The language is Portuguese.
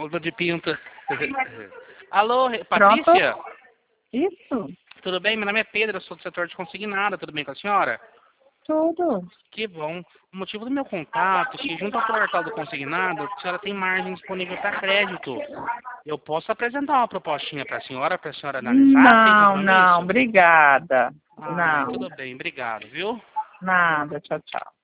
Luva de pinto. Alô, Pronto? Patrícia? Isso, Tudo bem? Meu nome é Pedro, eu sou do setor de consignado. Tudo bem com a senhora? tudo. Que bom. O motivo do meu contato é que, junto ao portal do consignado, a senhora tem margem disponível para crédito. Eu posso apresentar uma propostinha para a senhora analisar sem Não, não, compromisso? obrigada. Ai, Não, tudo bem, obrigado, viu? nada, tchau, tchau.